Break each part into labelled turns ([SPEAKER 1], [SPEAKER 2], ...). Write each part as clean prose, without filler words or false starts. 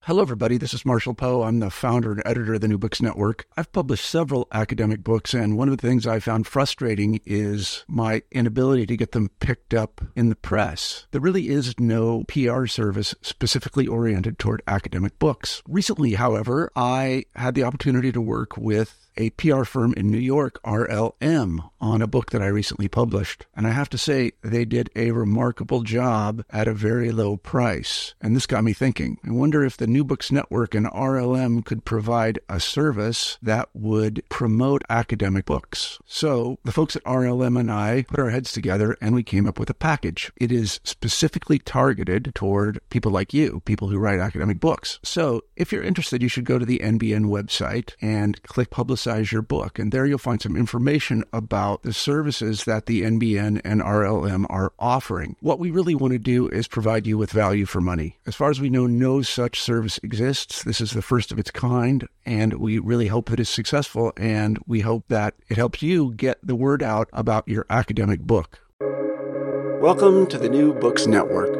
[SPEAKER 1] Hello, everybody. This is Marshall Poe. I'm the founder and editor of the New Books Network. I've published several academic books, and one of the things I found frustrating is my inability to get them picked up in the press. There really is no PR service specifically oriented toward academic books. Recently, however, I had the opportunity to work with a PR firm in New York, RLM, on a book that I recently published. And I have to say, they did a remarkable job at a very low price. And this got me thinking. I wonder if the New Books Network and RLM could provide a service that would promote academic books. So the folks at RLM and I put our heads together and we came up with a package. It is specifically targeted toward people like you, people who write academic books. So if you're interested, you should go to the NBN website and click Publicize Your Book. And there you'll find some information about the services that the NBN and RLM are offering. What we really want to do is provide you with value for money. As far as we know, no such service exists. This is the first of its kind, and we really hope that it's successful, and we hope that it helps you get the word out about your academic book. Welcome to the New Books Network.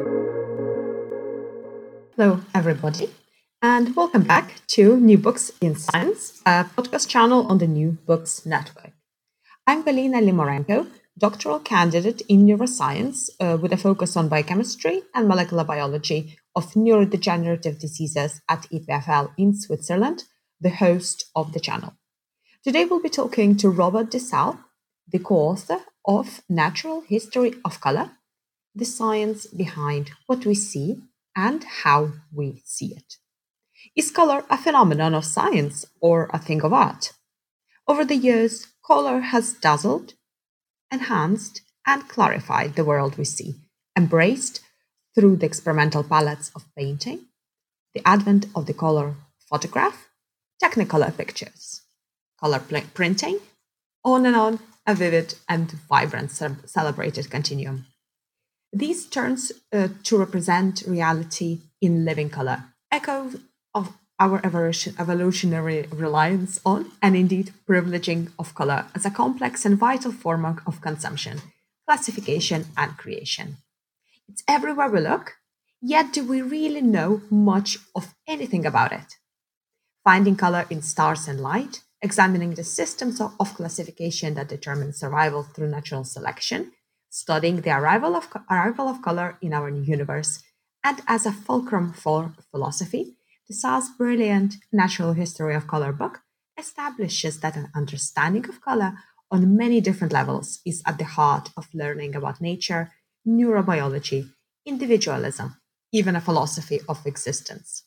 [SPEAKER 2] Hello, everybody, and welcome back to New Books in Science, a podcast channel on the New Books Network. I'm Galina Limorenko, doctoral candidate in neuroscience with a focus on biochemistry and molecular biology of neurodegenerative diseases at EPFL in Switzerland, the host of the channel. Today we'll be talking to Robert Dessau, the co-author of Natural History of Color, the science behind what we see and how we see it. Is color a phenomenon of science or a thing of art? Over the years, color has dazzled, enhanced, and clarified the world we see, embraced through the experimental palettes of painting, the advent of the color photograph, Technicolor pictures, color printing, on and on, a vivid and vibrant celebrated continuum. These turns to represent reality in living color, echoes of our evolutionary reliance on, and indeed privileging of color as a complex and vital form of consumption, classification, and creation. It's everywhere we look, yet do we really know much of anything about it? Finding color in stars and light, examining the systems of classification that determine survival through natural selection, studying the arrival of color in our universe, and as a fulcrum for philosophy, Dessau's brilliant Natural History of Color book establishes that an understanding of color on many different levels is at the heart of learning about nature, neurobiology, individualism, even a philosophy of existence.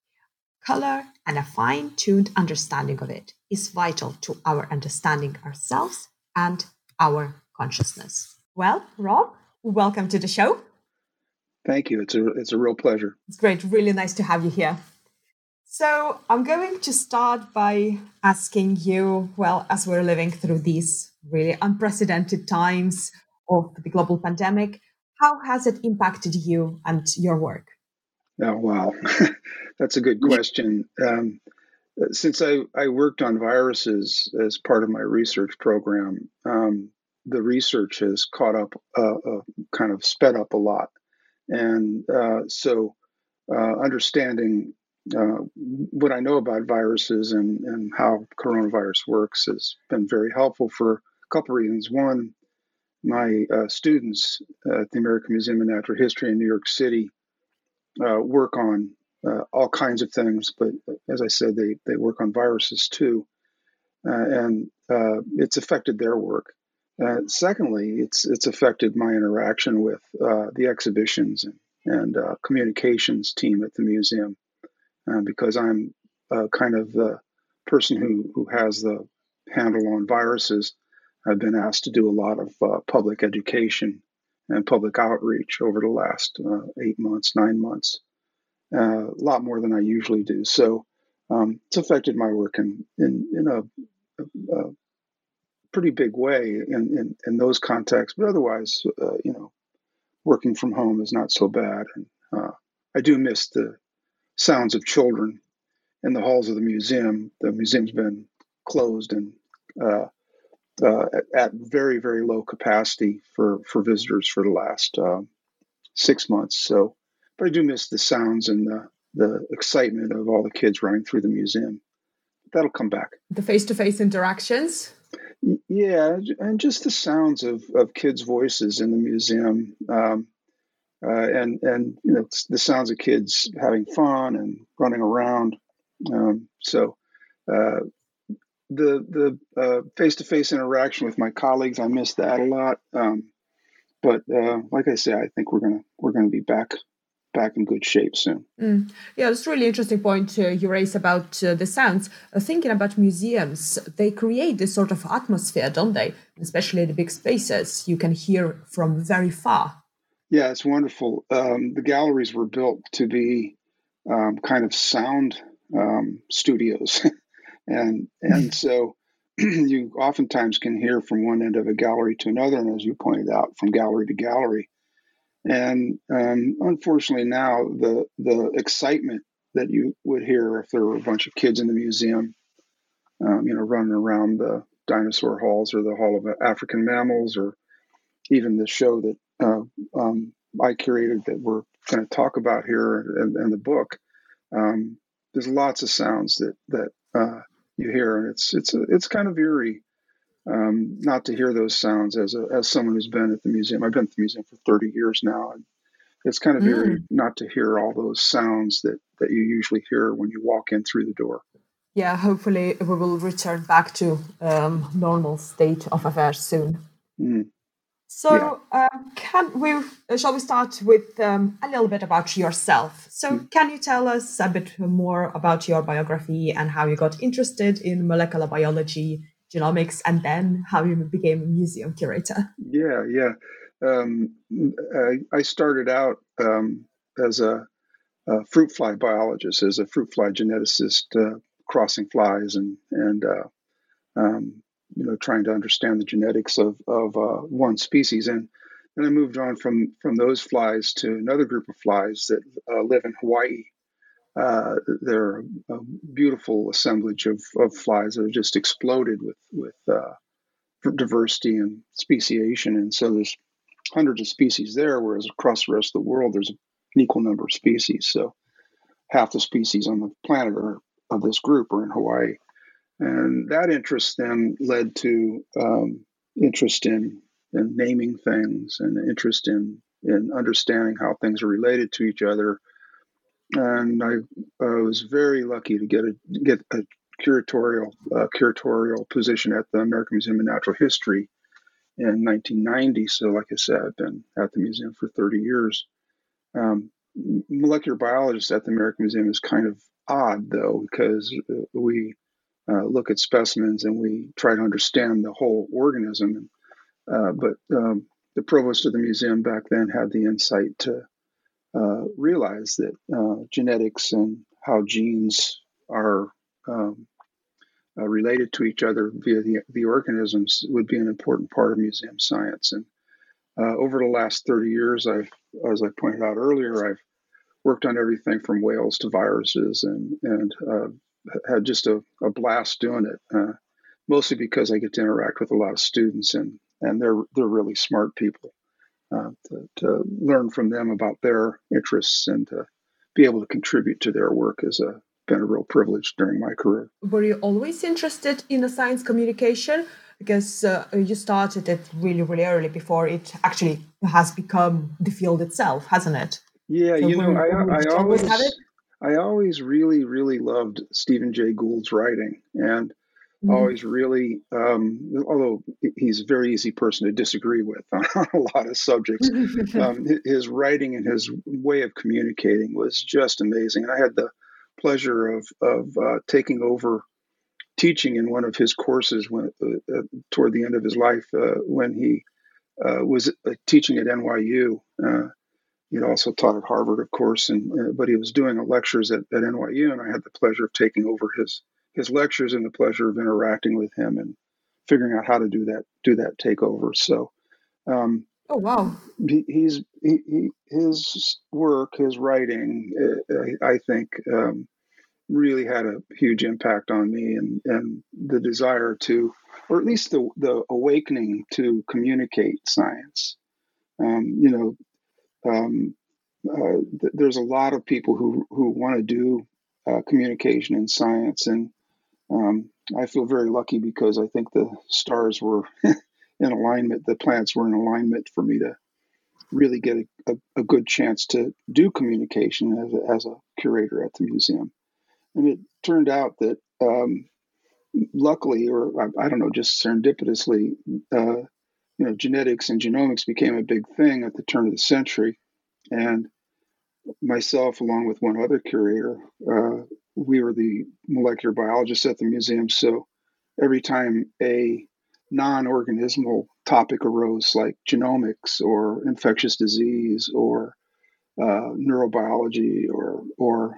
[SPEAKER 2] Color and a fine-tuned understanding of it is vital to our understanding ourselves and our consciousness. Well, Rob, welcome to the show.
[SPEAKER 3] Thank you. It's a real pleasure.
[SPEAKER 2] It's great. Really nice to have you here. So I'm going to start by asking you, well, as we're living through these really unprecedented times of the global pandemic, how has it impacted you and your work?
[SPEAKER 3] Oh, wow. That's a good question. Since I worked on viruses as part of my research program, the research has caught up, kind of sped up a lot. And so understanding what I know about viruses and how coronavirus works has been very helpful for a couple of reasons. One, my students at the American Museum of Natural History in New York City work on all kinds of things, but as I said, they work on viruses too, and it's affected their work. Secondly, it's affected my interaction with the exhibitions and communications team at the museum, because I'm kind of the person who has the handle on viruses. I've been asked to do a lot of public education and public outreach over the last 8 months, 9 months, a lot more than I usually do. So it's affected my work in a pretty big way in those contexts. But otherwise, working from home is not so bad. And I do miss the sounds of children in the halls of the museum. The museum's been closed and at very, very low capacity for visitors for the last 6 months. So, but I do miss the sounds and the excitement of all the kids running through the museum. That'll come back.
[SPEAKER 2] The face-to-face interactions.
[SPEAKER 3] Yeah, and just the sounds of kids' voices in the museum, and the sounds of kids having fun and running around. So the face-to-face interaction with my colleagues, I miss that a lot. But like I say, I think we're gonna be back in good shape soon.
[SPEAKER 2] Yeah, it's a really interesting point you raise about the sounds. Thinking about museums, they create this sort of atmosphere, don't they? Especially the big spaces, you can hear from very far.
[SPEAKER 3] Yeah, it's wonderful. The galleries were built to be kind of sound studios, and so you oftentimes can hear from one end of a gallery to another, and as you pointed out, from gallery to gallery. And unfortunately, now the excitement that you would hear if there were a bunch of kids in the museum, running around the dinosaur halls or the Hall of African Mammals, or even the show that I curated that we're going to talk about here in the book. There's lots of sounds that you hear, and it's kind of eerie not to hear those sounds as someone who's been at the museum. I've been at the museum for 30 years now, and it's kind of eerie not to hear all those sounds that you usually hear when you walk in through the door.
[SPEAKER 2] Yeah, hopefully we will return back to normal state of affairs soon. So shall we start with a little bit about yourself? So can you tell us a bit more about your biography and how you got interested in molecular biology, genomics, and then how you became a museum curator?
[SPEAKER 3] Yeah. I started out as a fruit fly biologist, as a fruit fly geneticist, crossing flies and trying to understand the genetics of one species. And then I moved on from those flies to another group of flies that live in Hawaii. They're a beautiful assemblage of flies that have just exploded with diversity and speciation. And so there's hundreds of species there, whereas across the rest of the world, there's an equal number of species. So half the species on the planet of this group are in Hawaii. And that interest then led to interest in naming things and interest in understanding how things are related to each other. And I was very lucky to get a curatorial position at the American Museum of Natural History in 1990. So, like I said, I've been at the museum for 30 years. Molecular biologist at the American Museum is kind of odd, though, because we look at specimens and we try to understand the whole organism. But the provost of the museum back then had the insight to realize that genetics and how genes are related to each other via the organisms would be an important part of museum science. And over the last 30 years, as I pointed out earlier, I've worked on everything from whales to viruses, and had just a blast doing it. Mostly because I get to interact with a lot of students, and they're really smart people. To learn from them about their interests and to be able to contribute to their work has been a real privilege during my career.
[SPEAKER 2] Were you always interested in the science communication? Because you started it really, really early before it actually has become the field itself, hasn't it?
[SPEAKER 3] Yeah,
[SPEAKER 2] So
[SPEAKER 3] I always really, really loved Stephen Jay Gould's writing, and always really, although he's a very easy person to disagree with on a lot of subjects, his writing and his way of communicating was just amazing. And I had the pleasure of taking over teaching in one of his courses toward the end of his life, when he was teaching at NYU. He'd also taught at Harvard, of course, but he was doing lectures at NYU, and I had the pleasure of taking over his lectures and the pleasure of interacting with him and figuring out how to do that takeover. So,
[SPEAKER 2] oh wow,
[SPEAKER 3] his work, his writing, I think, really had a huge impact on me, and the desire to, or at least the awakening to communicate science. there's a lot of people who want to do communication in science, and I feel very lucky because I think the stars were in alignment, the planets were in alignment for me to really get a good chance to do communication as a curator at the museum. And it turned out that luckily, or I don't know, just serendipitously, genetics and genomics became a big thing at the turn of the century. And myself, along with one other curator, we were the molecular biologists at the museum. So every time a non-organismal topic arose, like genomics or infectious disease or neurobiology or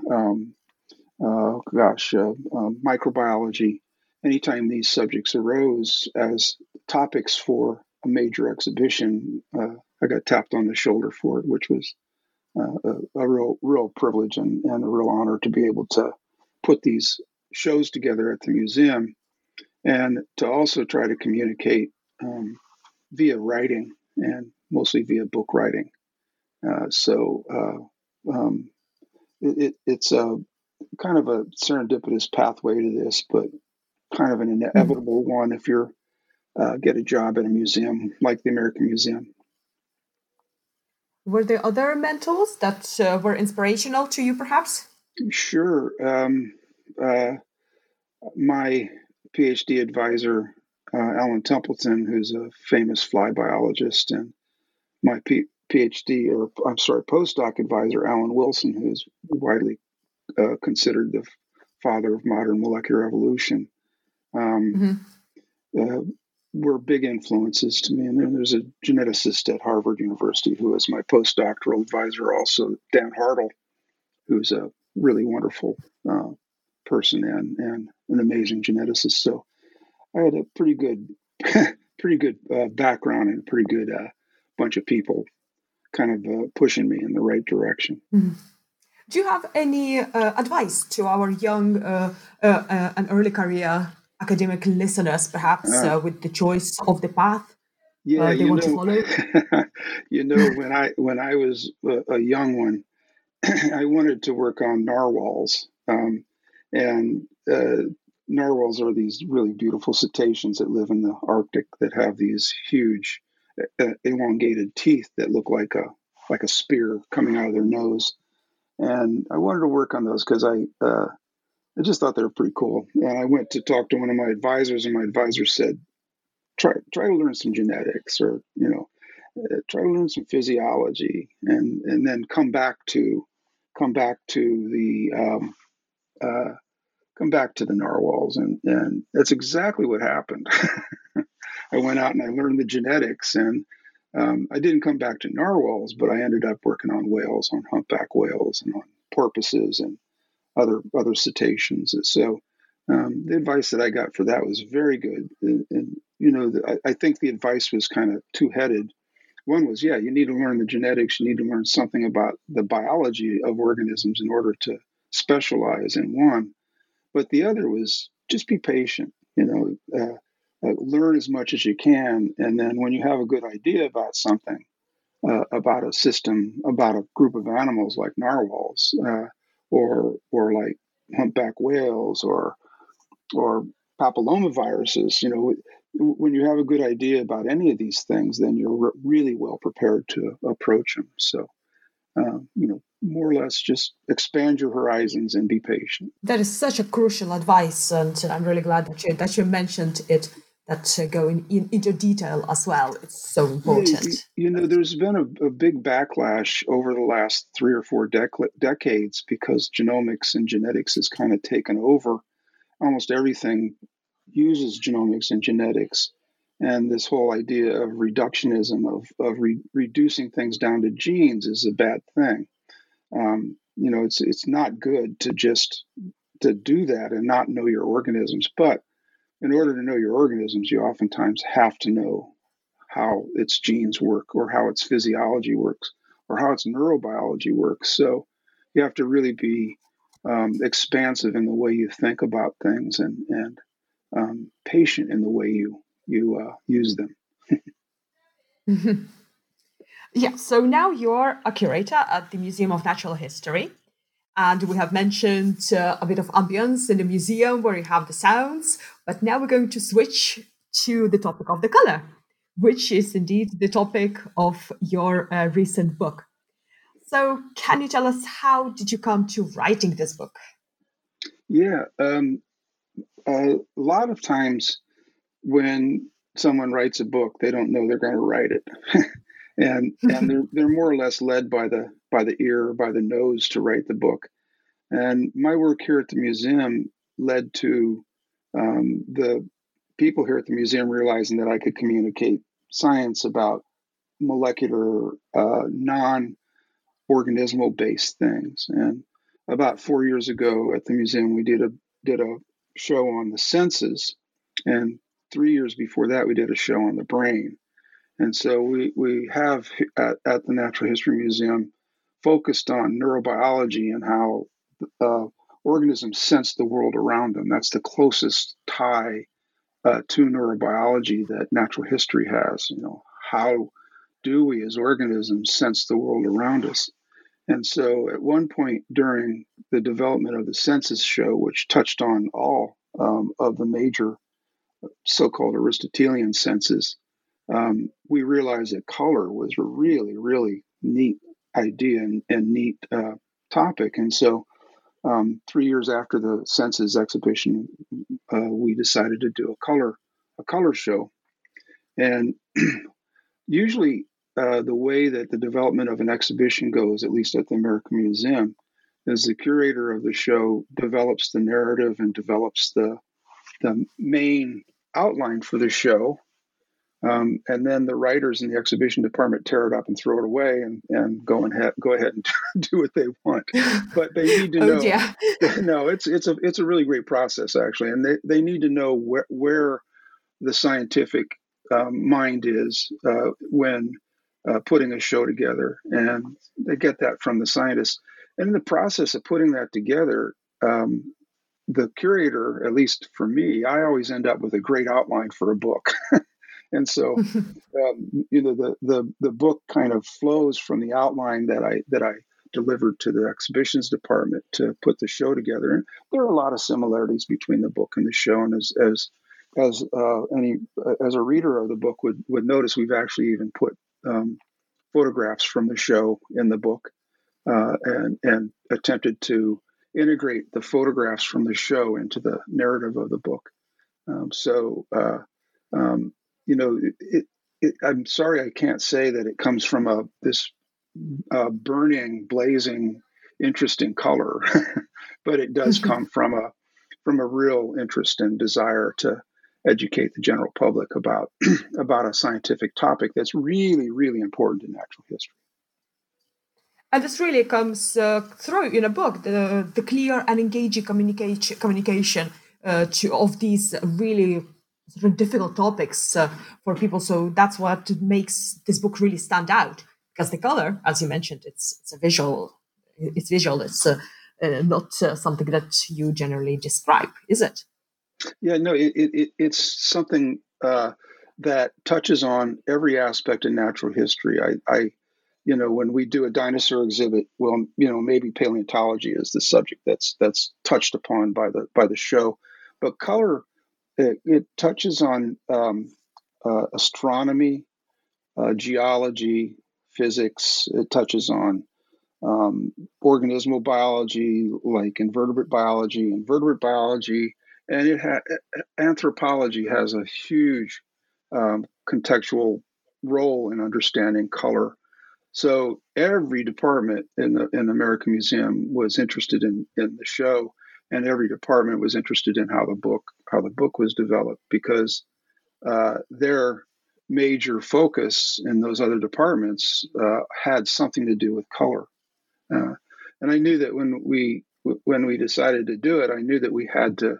[SPEAKER 3] microbiology, anytime these subjects arose as topics for a major exhibition, I got tapped on the shoulder for it, which was a real privilege and a real honor to be able to put these shows together at the museum, and to also try to communicate via writing and mostly via book writing. It's a kind of a serendipitous pathway to this, but kind of an inevitable one if you're get a job at a museum like the American Museum.
[SPEAKER 2] Were there other mentors that were inspirational to you, perhaps?
[SPEAKER 3] Sure. My PhD advisor, Alan Templeton, who's a famous fly biologist, and my postdoc advisor, Alan Wilson, who's widely considered the father of modern molecular evolution, were big influences to me. And then there's a geneticist at Harvard University who is my postdoctoral advisor, also Dan Hartle, who's a really wonderful person and an amazing geneticist. So I had a pretty good background and a pretty good bunch of people kind of pushing me in the right direction.
[SPEAKER 2] Mm-hmm. Do you have any advice to our young and early career academic listeners, perhaps, with the choice of the path they want to follow?
[SPEAKER 3] When I was a young one, I wanted to work on narwhals, and narwhals are these really beautiful cetaceans that live in the Arctic that have these huge, elongated teeth that look like a spear coming out of their nose. And I wanted to work on those because I just thought they were pretty cool. And I went to talk to one of my advisors, and my advisor said, "Try to learn some genetics, or try to learn some physiology, and then come back to the narwhals." And that's exactly what happened. I went out and I learned the genetics, and I didn't come back to narwhals, but I ended up working on whales, on humpback whales, and on porpoises and other cetaceans. So the advice that I got for that was very good. And I think the advice was kind of two-headed. One was, you need to learn the genetics. You need to learn something about the biology of organisms in order to specialize in one. But the other was just be patient. Learn as much as you can, and then when you have a good idea about something, about a system, about a group of animals like narwhals, or like humpback whales, or papillomaviruses, when you have a good idea about any of these things, then you're really well prepared to approach them. So, more or less just expand your horizons and be patient.
[SPEAKER 2] That is such a crucial advice, and I'm really glad that you mentioned it, that going into detail as well. It's so important.
[SPEAKER 3] There's been a big backlash over the last 3 or 4 decades because genomics and genetics has kind of taken over. Almost everything uses genomics and genetics. And this whole idea of reductionism, of reducing things down to genes, is a bad thing. It's not good to do that and not know your organisms. But in order to know your organisms, you oftentimes have to know how its genes work, or how its physiology works, or how its neurobiology works. So you have to really be expansive in the way you think about things, and patient in the way you use them.
[SPEAKER 2] Yeah, so now you're a curator at the Museum of Natural History. And we have mentioned a bit of ambience in the museum where you have the sounds. But now we're going to switch to the topic of the color, which is indeed the topic of your recent book. So, can you tell us how did you come to writing this book?
[SPEAKER 3] Yeah, a lot of times when someone writes a book, they don't know they're going to write it, and they're more or less led by the ear or by the nose to write the book. And my work here at the museum led to the people here at the museum realizing that I could communicate science about molecular, non-organismal based things. And about 4 years ago at the museum, we did a show on the senses, and 3 years before that, we did a show on the brain. And so we have at the Natural History Museum focused on neurobiology and how uh, organisms sense the world around them. That's the closest tie to neurobiology that natural history has. You know, how do we as organisms sense the world around us? And so at one point during the development of the Senses show, which touched on all of the major so called Aristotelian senses, we realized that color was a really, really neat idea and neat topic. And so 3 years after the Senses exhibition, we decided to do a color show. And usually, the way that the development of an exhibition goes, at least at the American Museum, is the curator of the show develops the narrative and develops the main outline for the show. And then the writers in the exhibition department tear it up and throw it away and go ahead and do what they want. But they need to
[SPEAKER 2] Oh
[SPEAKER 3] know.
[SPEAKER 2] dear.
[SPEAKER 3] No, it's a really great process actually, and they need to know where the scientific mind is when putting a show together, and they get that from the scientists. And in the process of putting that together, the curator, at least for me, I always end up with a great outline for a book. And so, the book kind of flows from the outline that I delivered to the exhibitions department to put the show together. And there are a lot of similarities between the book and the show. And as a reader of the book would notice, we've actually even put photographs from the show in the book, and attempted to integrate the photographs from the show into the narrative of the book. So. Um, I'm sorry I can't say that it comes from this burning, blazing interest in color, but it does come from a real interest and desire to educate the general public about about a scientific topic that's really, really important in natural history.
[SPEAKER 2] And this really comes through in a book, the clear and engaging communication of these really sort of difficult topics for people. So that's what makes this book really stand out. Because the color, as you mentioned, it's a visual. It's visual. It's not something that you generally describe, is it?
[SPEAKER 3] Yeah, no, it's something that touches on every aspect of natural history. When we do a dinosaur exhibit, well, maybe paleontology is the subject that's touched upon by the show, but color, it touches on astronomy, geology, physics. It touches on organismal biology, like invertebrate biology, and anthropology has a huge contextual role in understanding color. So every department in the American Museum was interested in the show, and every department was interested in how the book was developed, because their major focus in those other departments had something to do with color. Uh, and I knew that when we decided to do it, I knew that we had to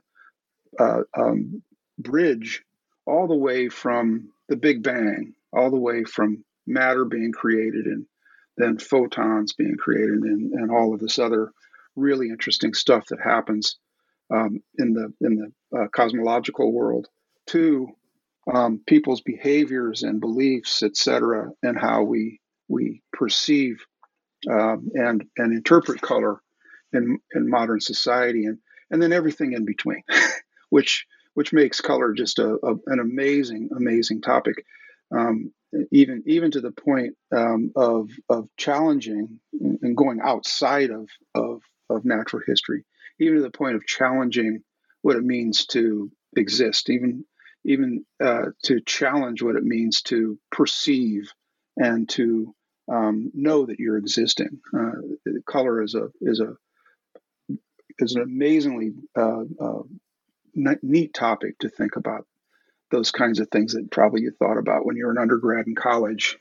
[SPEAKER 3] bridge all the way from the Big Bang, all the way from matter being created and then photons being created, and all of this other really interesting stuff that happens in the cosmological world, to people's behaviors and beliefs, etc., and how we we perceive and interpret color in modern society, and then everything in between, which makes color just an amazing topic, even to the point of challenging and going outside of natural history, even to the point of challenging what it means to exist, even to challenge what it means to perceive and to know that you're existing. Color is an amazingly neat topic to think about. Those kinds of things that probably you thought about when you were an undergrad in college,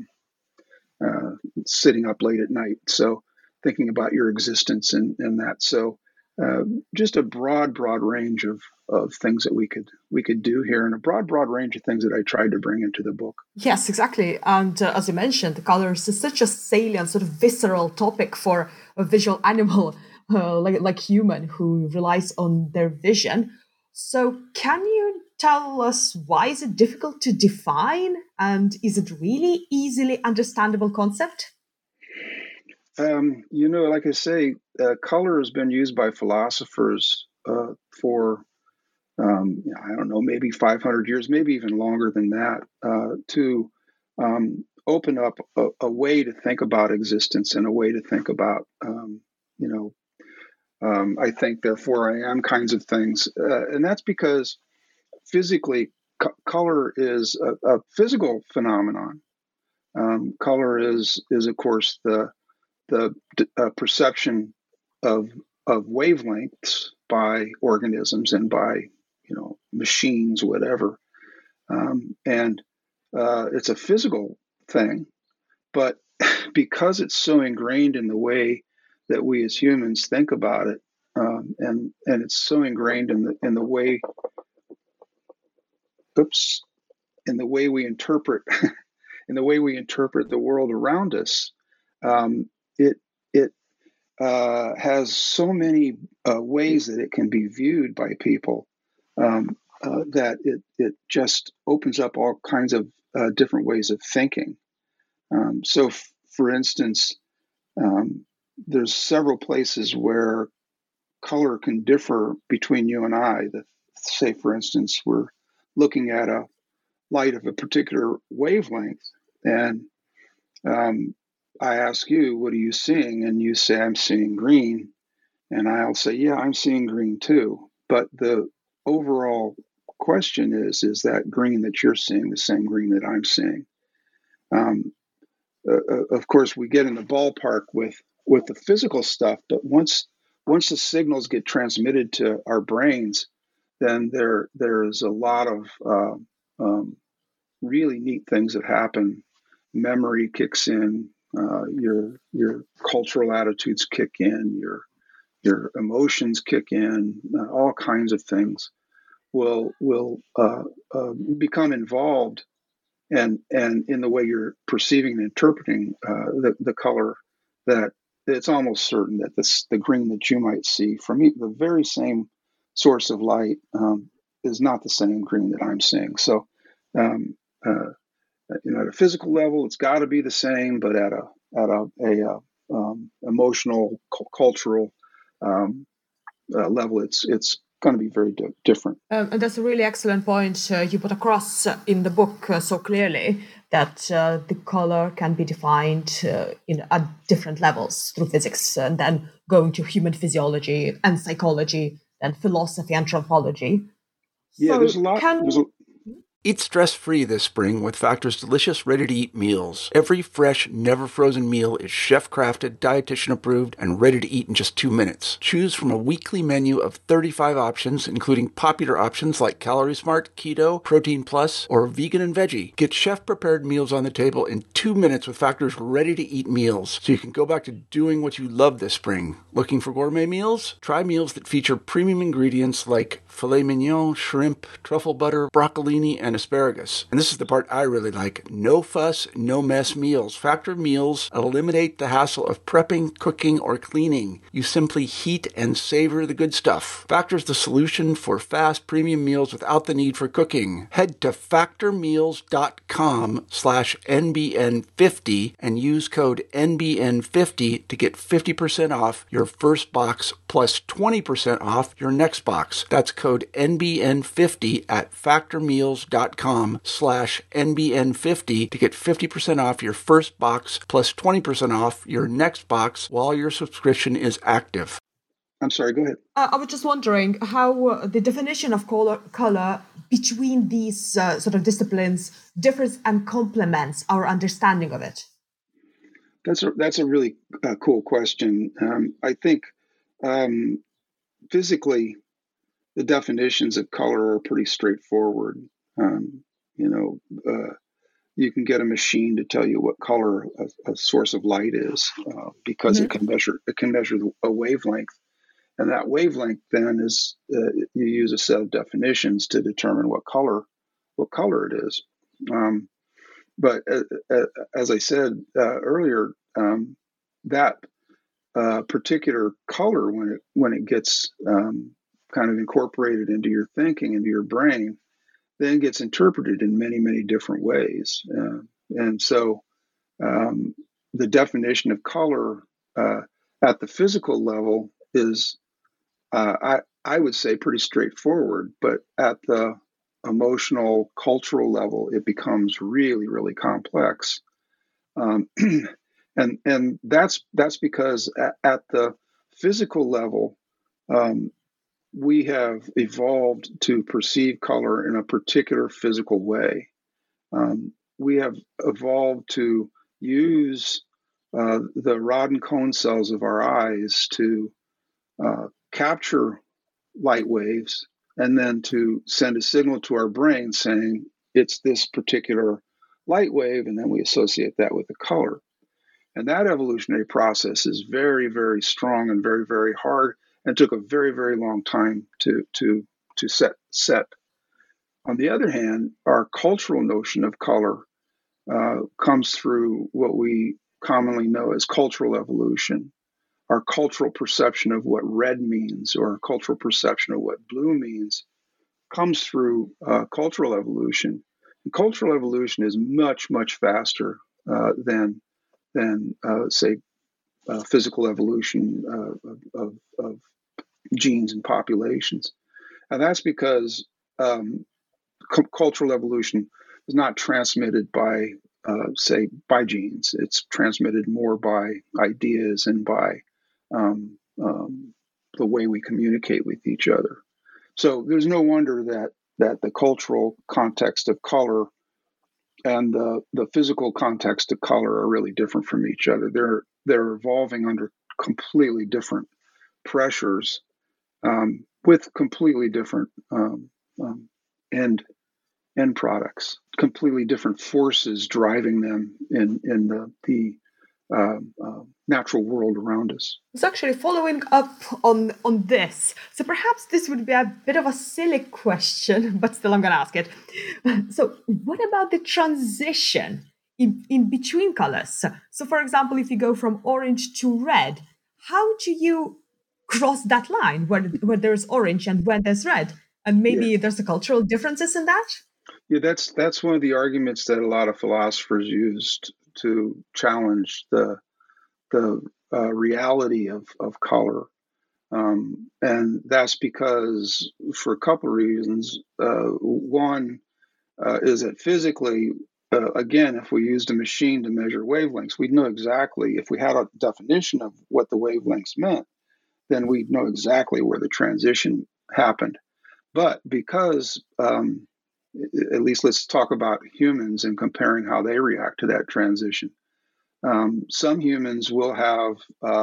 [SPEAKER 3] sitting up late at night. So thinking about your existence and that. So just a broad range of things that we could do here, and a broad range of things that I tried to bring into the book.
[SPEAKER 2] Yes, exactly. And as you mentioned, the colors is such a salient, sort of visceral topic for a visual animal like human who relies on their vision. So can you tell us why is it difficult to define, and is it really easily understandable concept?
[SPEAKER 3] Like I say, color has been used by philosophers for, I don't know, maybe 500 years, maybe even longer than that, to open up a way to think about existence and a way to think about, I think, therefore I am kinds of things. And that's because physically, color is a physical phenomenon. Color is, of course, the perception of wavelengths by organisms and by machines, whatever, and it's a physical thing. But because it's so ingrained in the way that we as humans think about it, and it's so ingrained in the way, in the way we interpret in the way we interpret the world around us. It has so many ways that it can be viewed by people, that it just opens up all kinds of different ways of thinking. So, for instance, there's several places where color can differ between you and I. Say, for instance, we're looking at a light of a particular wavelength, and I ask you, what are you seeing? And you say, I'm seeing green. And I'll say, yeah, I'm seeing green too. But the overall question is that green that you're seeing the same green that I'm seeing? Of course, we get in the ballpark with the physical stuff, but once the signals get transmitted to our brains, then there's a lot of really neat things that happen. Memory kicks in, your cultural attitudes kick in, your emotions kick in, all kinds of things will become involved, and in the way you're perceiving and interpreting the color, that it's almost certain that the green that you might see from the very same source of light is not the same green that I'm seeing. So, at a physical level, it's got to be the same, but at a emotional, cultural level, it's going to be very different.
[SPEAKER 2] And that's a really excellent point you put across in the book so clearly, that the color can be defined at different levels through physics, and then going to human physiology and psychology, and philosophy, anthropology.
[SPEAKER 3] Yeah, so there's a lot.
[SPEAKER 1] Eat stress-free this spring with Factor's delicious, ready-to-eat meals. Every fresh, never-frozen meal is chef-crafted, dietitian-approved, and ready to eat in just 2 minutes. Choose from a weekly menu of 35 options, including popular options like Calorie Smart, Keto, Protein Plus, or Vegan and Veggie. Get chef-prepared meals on the table in 2 minutes with Factor's ready-to-eat meals, so you can go back to doing what you love this spring. Looking for gourmet meals? Try meals that feature premium ingredients like filet mignon, shrimp, truffle butter, broccolini, and and asparagus. And this is the part I really like. No fuss, no mess meals. Factor meals eliminate the hassle of prepping, cooking, or cleaning. You simply heat and savor the good stuff. Factor's the solution for fast premium meals without the need for cooking. Head to factormeals.com/NBN50 and use code NBN50 to get 50% off your first box plus 20% off your next box. That's code NBN50 at factormeals.com/NBN50 to get 50% off your first box plus 20% off your next box while your subscription is active.
[SPEAKER 3] I'm sorry, go ahead.
[SPEAKER 2] I was just wondering how the definition of color between these sort of disciplines differs and complements our understanding of it.
[SPEAKER 3] That's a really cool question. I think physically, the definitions of color are pretty straightforward. You can get a machine to tell you what color a source of light is because it can measure a wavelength, and that wavelength then is you use a set of definitions to determine what color it is. But as I said earlier, that particular color, when it gets kind of incorporated into your thinking, into your brain, then gets interpreted in many, many different ways. And so the definition of color at the physical level is, I would say, pretty straightforward, but at the emotional, cultural level, it becomes really, really complex. And that's because at the physical level, we have evolved to perceive color in a particular physical way. We have evolved to use the rod and cone cells of our eyes to capture light waves and then to send a signal to our brain saying it's this particular light wave, and then we associate that with the color. And that evolutionary process is very, very strong and very, very hard, and took a very, very long time to set. On the other hand, our cultural notion of color comes through what we commonly know as cultural evolution. Our cultural perception of what red means, or our cultural perception of what blue means, comes through cultural evolution. And cultural evolution is much, much faster than say, physical evolution of genes and populations. And that's because cultural evolution is not transmitted by, say, by genes. It's transmitted more by ideas and by the way we communicate with each other. So there's no wonder that the cultural context of color and the physical context of color are really different from each other. They're evolving under completely different pressures, with completely different end products, completely different forces driving them in the natural world around us.
[SPEAKER 2] So actually following up on this, so perhaps this would be a bit of a silly question, but still I'm going to ask it. So what about the transition in between colors? So for example, if you go from orange to red, how do you cross that line where there's orange and when there's red? And maybe there's a cultural differences in that?
[SPEAKER 3] Yeah, that's one of the arguments that a lot of philosophers used to challenge the reality of color. And that's because, for a couple of reasons. One is that physically, again, if we used a machine to measure wavelengths, we'd know exactly, if we had a definition of what the wavelengths meant, then we'd know exactly where the transition happened. But because, at least let's talk about humans and comparing how they react to that transition. Some humans will have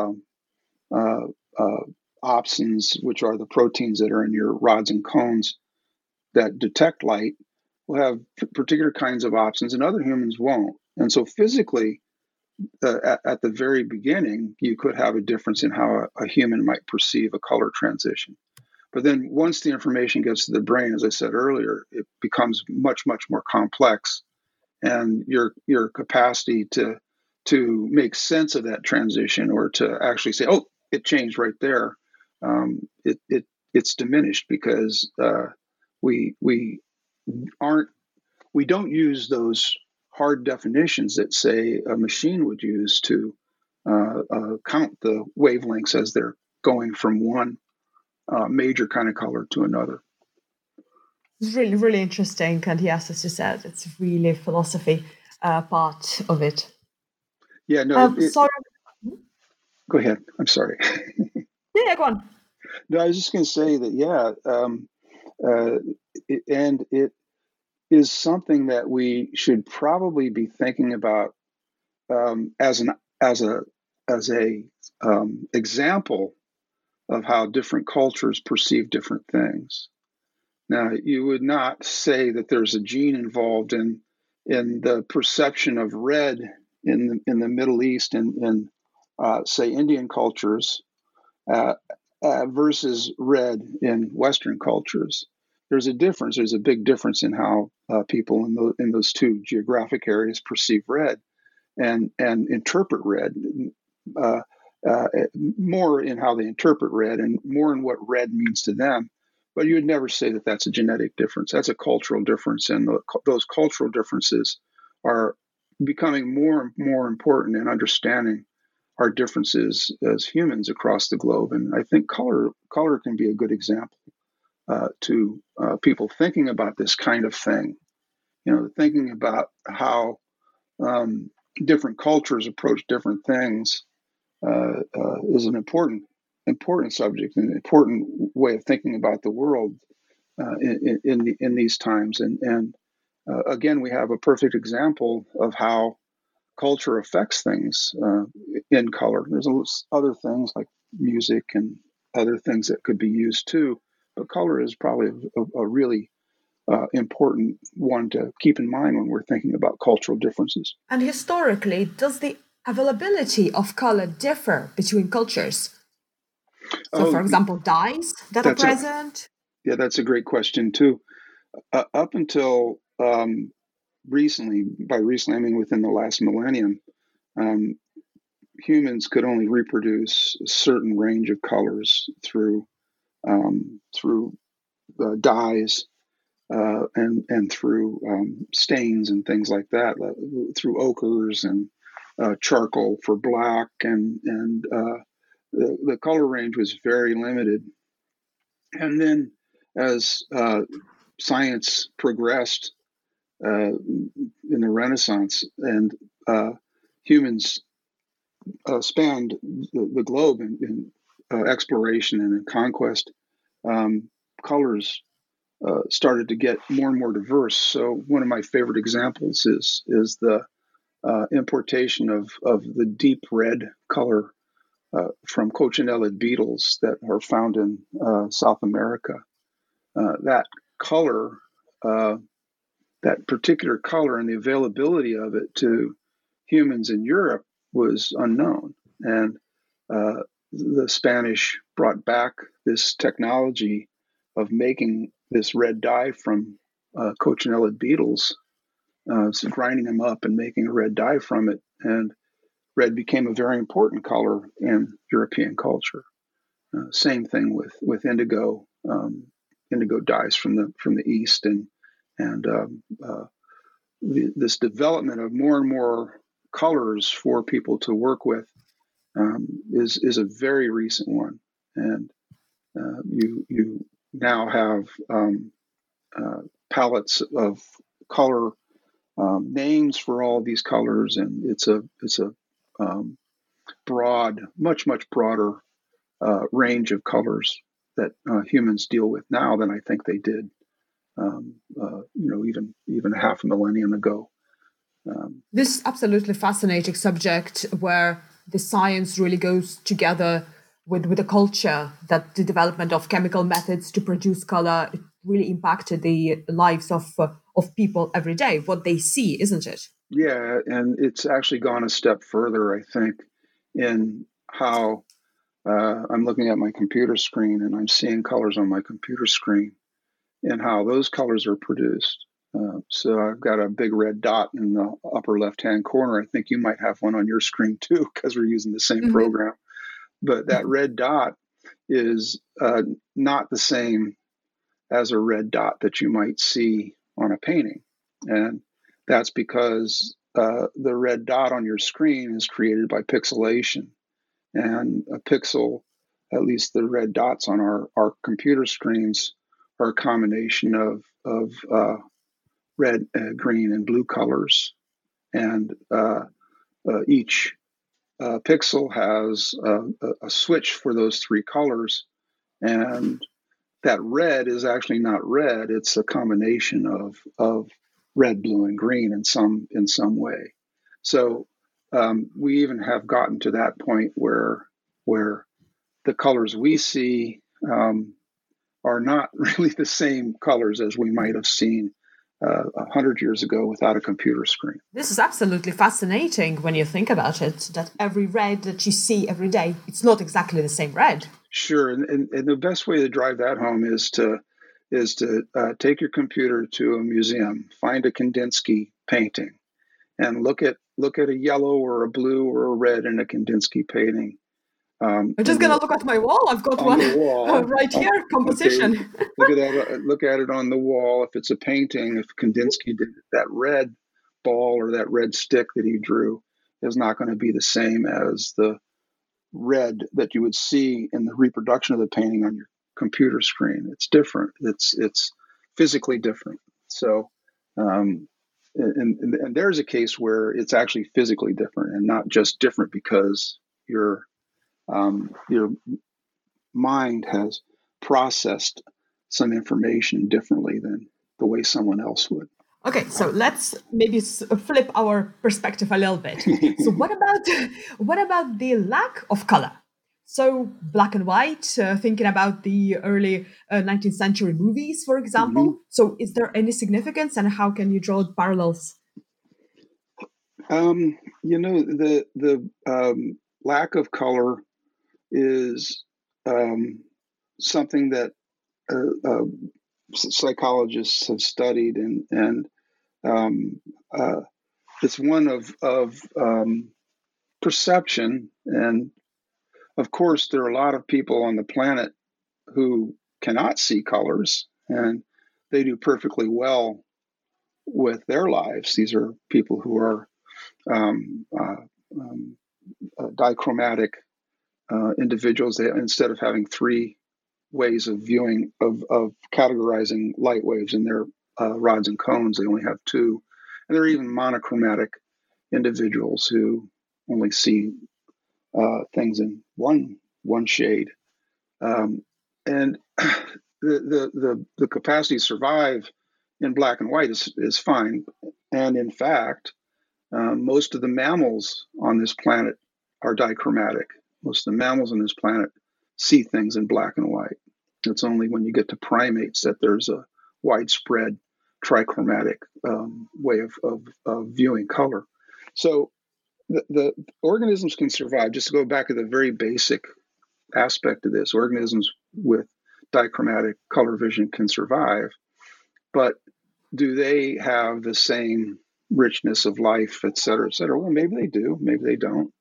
[SPEAKER 3] opsins, which are the proteins that are in your rods and cones that detect light, will have particular kinds of opsins, and other humans won't. And so physically, at the very beginning, you could have a difference in how a human might perceive a color transition. But then once the information gets to the brain, as I said earlier, it becomes much, much more complex. And your capacity to make sense of that transition, or to actually say, "Oh, it changed right there," it's diminished, because we aren't we don't use those hard definitions that, say, a machine would use to count the wavelengths as they're going from one major kind of color to another.
[SPEAKER 2] It's really, really interesting. And yes, as you said, it's really philosophy part of it.
[SPEAKER 3] Yeah, no.
[SPEAKER 2] So,
[SPEAKER 3] go ahead. I'm sorry.
[SPEAKER 2] yeah, go on.
[SPEAKER 3] No, I was just going to say that, yeah, and it is something that we should probably be thinking about as a example of how different cultures perceive different things. Now, you would not say that there's a gene involved in the perception of red in the Middle East and in say Indian cultures versus red in Western cultures. There's a difference. There's a big difference in how people in those two geographic areas perceive red and interpret red. More in how they interpret red, and more in what red means to them. But you would never say that that's a genetic difference. That's a cultural difference, and those cultural differences are becoming more and more important in understanding our differences as humans across the globe. And I think color can be a good example to people thinking about this kind of thing. Thinking about how different cultures approach different things is an important subject, and an important way of thinking about the world in these times. And again, we have a perfect example of how culture affects things in color. There's other things like music and other things that could be used too, but color is probably a really important one to keep in mind when we're thinking about cultural differences.
[SPEAKER 2] And historically, does the availability of color differ between cultures? So, for example, dyes that are present?
[SPEAKER 3] That's a great question too. Up until recently, by recently I mean within the last millennium, humans could only reproduce a certain range of colors through dyes and through stains and things like that, through ochres and charcoal for black, and the color range was very limited. And then as science progressed in the Renaissance, and humans spanned the globe in exploration and in conquest, colors started to get more and more diverse. So one of my favorite examples is the importation of the deep red color from cochinellid beetles that are found in South America. That color, that particular color, and the availability of it to humans in Europe was unknown. And the Spanish brought back this technology of making this red dye from cochinellid beetles, so grinding them up and making a red dye from it. And red became a very important color in European culture. Same thing with indigo. Indigo dyes from the east, and this development of more and more colors for people to work with is a very recent one. And you now have palettes of color names for all these colors, and it's a broad, much broader range of colors that humans deal with now than I think they did, even half a millennium ago.
[SPEAKER 2] This is absolutely fascinating subject where the science really goes together with the culture, that the development of chemical methods to produce color, it really impacted the lives of people every day, what they see, isn't it?
[SPEAKER 3] Yeah, and it's actually gone a step further, I think, in how I'm looking at my computer screen and I'm seeing colors on my computer screen and how those colors are produced. So I've got a big red dot in the upper left-hand corner. I think you might have one on your screen too, because we're using the same
[SPEAKER 2] Mhm.
[SPEAKER 3] program. But that red dot is not the same as a red dot that you might see on a painting. And that's because the red dot on your screen is created by pixelation. And a pixel, at least the red dots on our computer screens, are a combination of red, green, and blue colors. And each pixel has a switch for those three colors. And that red is actually not red; it's a combination of red, blue, and green in some way. So we even have gotten to that point where the colors we see are not really the same colors as we might have seen 100 years ago without a computer screen.
[SPEAKER 2] This is absolutely fascinating when you think about it, that every red that you see every day, it's not exactly the same red.
[SPEAKER 3] Sure, and the best way to drive that home is to take your computer to a museum, find a Kandinsky painting, and look at a yellow or a blue or a red in a Kandinsky painting.
[SPEAKER 2] I'm just gonna look at my wall. I've got
[SPEAKER 3] On
[SPEAKER 2] one
[SPEAKER 3] the wall.
[SPEAKER 2] right here,
[SPEAKER 3] Okay,
[SPEAKER 2] composition.
[SPEAKER 3] look at it on the wall. If it's a painting, if Kandinsky did it, that red ball or that red stick that he drew is not going to be the same as the red that you would see in the reproduction of the painting on your computer screen. It's different. It's physically different. So, and there's a case where it's actually physically different and not just different because your mind has processed some information differently than the way someone else would.
[SPEAKER 2] Okay, so let's maybe flip our perspective a little bit. So what about the lack of color? So black and white, thinking about the early 19th century movies, for
[SPEAKER 3] Mm-hmm.
[SPEAKER 2] example. So is there any significance, and how can you draw parallels?
[SPEAKER 3] The lack of color is something that psychologists have studied, and um, uh, it's one of perception. And of course, there are a lot of people on the planet who cannot see colors, and they do perfectly well with their lives. These are people who are um, uh, um, dichromatic individuals. They, instead of having three ways of viewing of categorizing light waves in their rods and cones, they only have two. And there are even monochromatic individuals who only see things in one shade. And the capacity to survive in black and white is fine. And in fact, most of the mammals on this planet are dichromatic. Most of the mammals on this planet see things in black and white. It's only when you get to primates that there's a widespread trichromatic way of viewing color. So the organisms can survive. Just to go back to the very basic aspect of this, organisms with dichromatic color vision can survive, but do they have the same richness of life, et cetera, et cetera? Well, maybe they do, maybe they don't.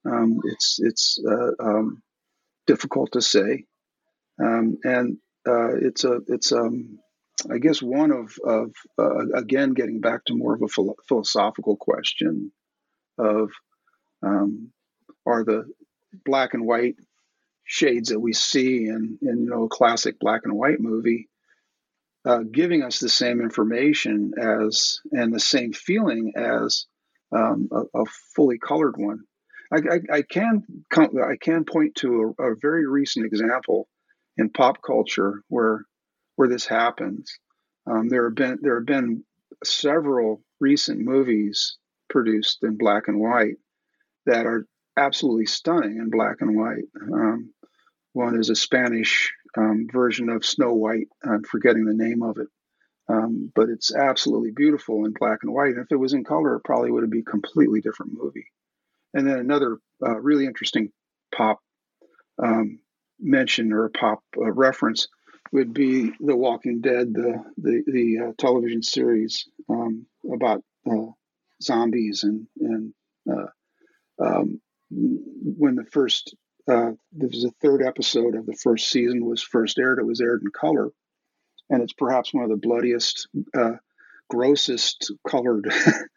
[SPEAKER 3] It's difficult to say, and it's I guess one of again getting back to more of a philosophical question of um, are the black and white shades that we see in a classic black and white movie giving us the same information as and the same feeling as a fully colored one. I can point to a very recent example in pop culture where this happens. There have been several recent movies produced in black and white that are absolutely stunning in black and white. One is a Spanish version of Snow White. I'm forgetting the name of it, but it's absolutely beautiful in black and white. And if it was in color, it probably would be a completely different movie. And then another really interesting pop mention or a pop reference would be The Walking Dead, the television series about zombies, and when there was a third episode of the first season was first aired, it was aired in color, and it's perhaps one of the bloodiest, grossest colored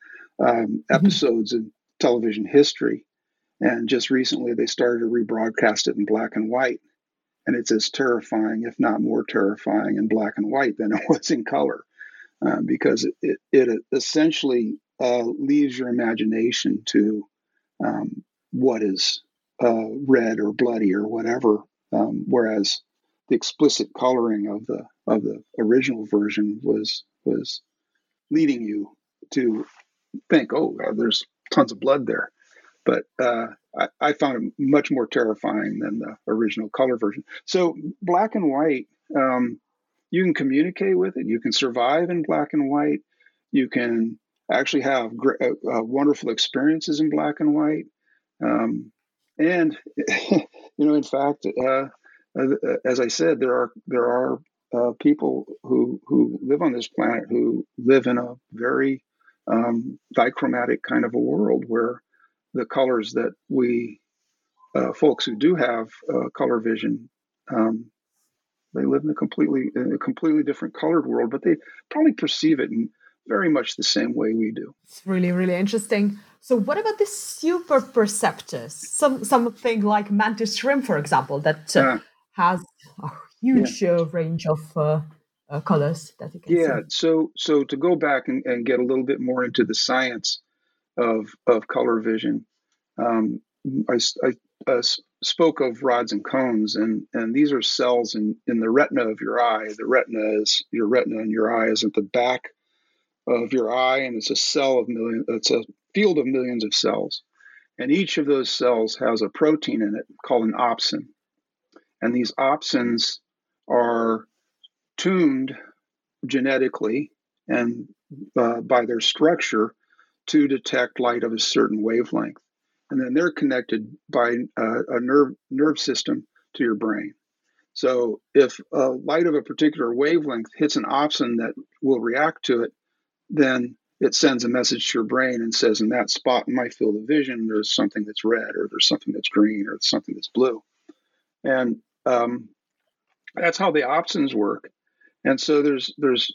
[SPEAKER 3] episodes in television history. And just recently, they started to rebroadcast it in black and white, and it's as terrifying, if not more terrifying, in black and white than it was in color, because it essentially leaves your imagination to what is red or bloody or whatever, whereas the explicit coloring of the original version was leading you to think, oh, there's tons of blood there. But I found it much more terrifying than the original color version. So black and white, you can communicate with it. You can survive in black and white. You can actually have wonderful experiences in black and white. And in fact, as I said, there are people who live on this planet who live in a very dichromatic kind of a world where the colors that we folks who do have color vision, they live in a completely different colored world, but they probably perceive it in very much the same way we do.
[SPEAKER 2] It's really, really interesting. So what about the super perceptors? Something like mantis shrimp, for example, that has a huge range of colors that you can see.
[SPEAKER 3] So to go back and get a little bit more into the science of color vision, I spoke of rods and cones, and these are cells in the retina of your eye. The retina is your retina, and your eye is at the back of your eye, and it's it's a field of millions of cells, and each of those cells has a protein in it called an opsin, and these opsins are tuned genetically and by their structure to detect light of a certain wavelength. And then they're connected by a nerve system to your brain. So if a light of a particular wavelength hits an opsin that will react to it, then it sends a message to your brain and says, in that spot in my field of vision, there's something that's red, or there's something that's green, or something that's blue. And that's how the opsins work. And so there's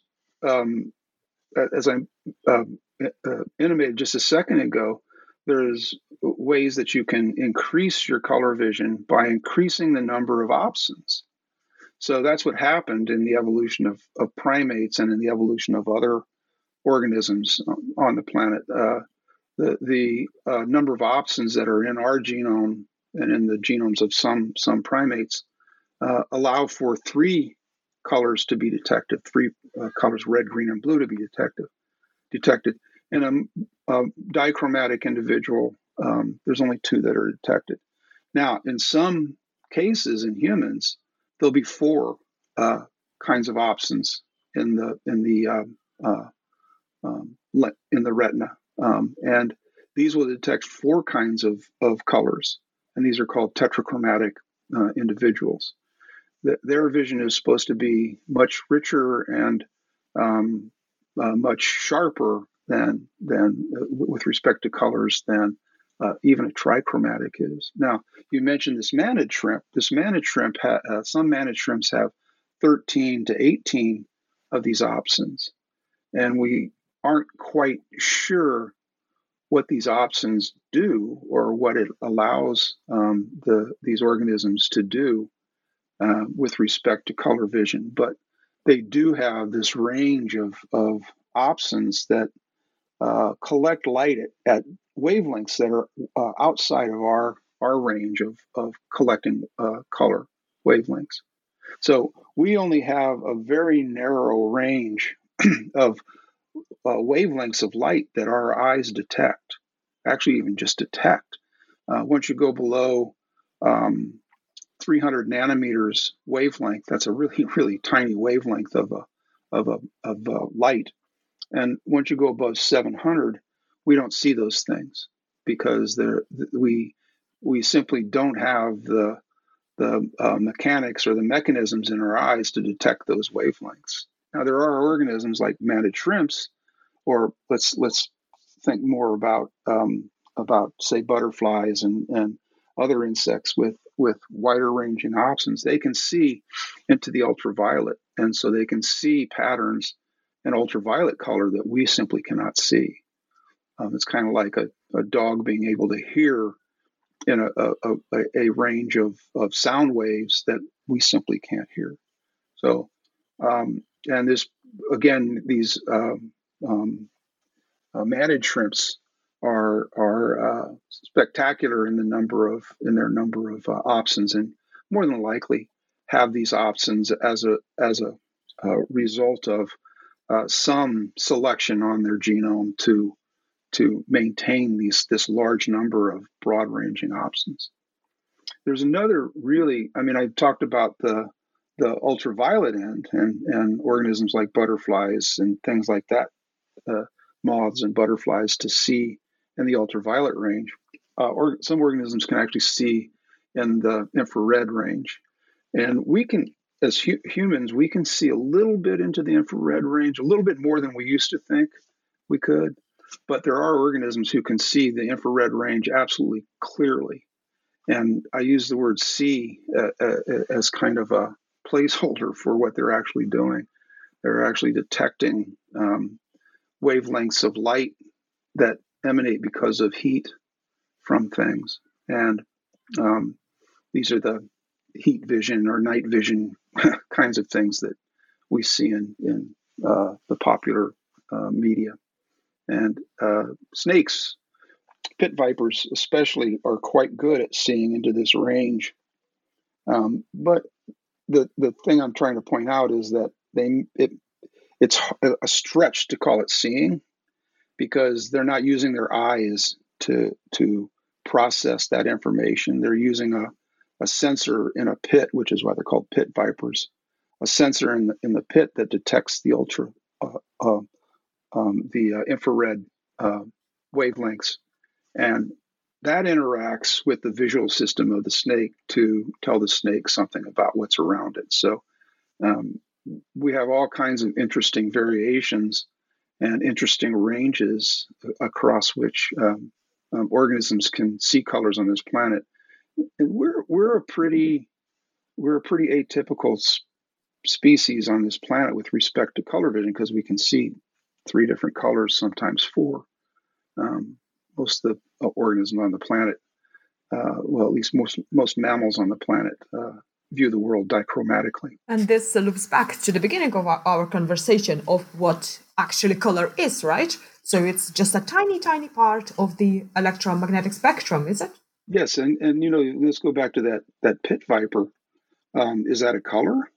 [SPEAKER 3] as I intimated just a second ago, there's ways that you can increase your color vision by increasing the number of opsins. So that's what happened in the evolution of primates and in the evolution of other organisms on the planet. The number of opsins that are in our genome and in the genomes of some primates allow for three colors to be detected, three colors, red, green, and blue, to be detected. In a dichromatic individual, there's only two that are detected. Now, in some cases in humans, there'll be four kinds of opsins in the retina, and these will detect four kinds of colors, and these are called tetrachromatic individuals. Their vision is supposed to be much richer and much sharper than with respect to colors than even a trichromatic is. Now, you mentioned this manid shrimp. Some manid shrimps have 13 to 18 of these opsins, and we aren't quite sure what these opsins do or what it allows these organisms to do with respect to color vision. But they do have this range of opsins that collect light at wavelengths that are outside of our range of collecting color wavelengths. So we only have a very narrow range of wavelengths of light that our eyes detect, actually even just detect. Once you go below 300 nanometers wavelength, that's a really, really tiny wavelength of light. And once you go above 700, we don't see those things because we simply don't have the mechanics or the mechanisms in our eyes to detect those wavelengths. Now, there are organisms like manted shrimps, or let's think more about say butterflies and other insects with wider ranging options. They can see into the ultraviolet, and so they can see patterns in ultraviolet color that we simply cannot see. It's kind of like a dog being able to hear in a range of sound waves that we simply can't hear. So, and this again, these manted shrimps are spectacular in their number of options, and more than likely have these options as a result of some selection on their genome to maintain this large number of broad ranging options. There's another really, I've talked about the ultraviolet end and organisms like butterflies and things like that, moths and butterflies, to see in the ultraviolet range. Or some organisms can actually see in the infrared range. And we can, as humans, we can see a little bit into the infrared range, a little bit more than we used to think we could. But there are organisms who can see the infrared range absolutely clearly. And I use the word see as kind of a placeholder for what they're actually doing. They're actually detecting wavelengths of light that emanate because of heat from things. And these are the heat vision or night vision kinds of things that we see in the popular media. And snakes, pit vipers especially, are quite good at seeing into this range. But the thing I'm trying to point out is that it's a stretch to call it seeing, because they're not using their eyes to process that information. They're using a sensor in a pit, which is why they're called pit vipers, a sensor in the pit that detects the infrared wavelengths, and that interacts with the visual system of the snake to tell the snake something about what's around it. So we have all kinds of interesting variations and interesting ranges across which organisms can see colors on this planet. And we're a pretty atypical species on this planet with respect to color vision, because we can see 3 different colors, sometimes 4. Most of the organisms on the planet, well, at least most mammals on the planet, view the world dichromatically.
[SPEAKER 2] And this loops back to the beginning of our conversation of what actually color is, right? So it's just a tiny, tiny part of the electromagnetic spectrum, is it?
[SPEAKER 3] Yes, and let's go back to that pit viper. Is that a color?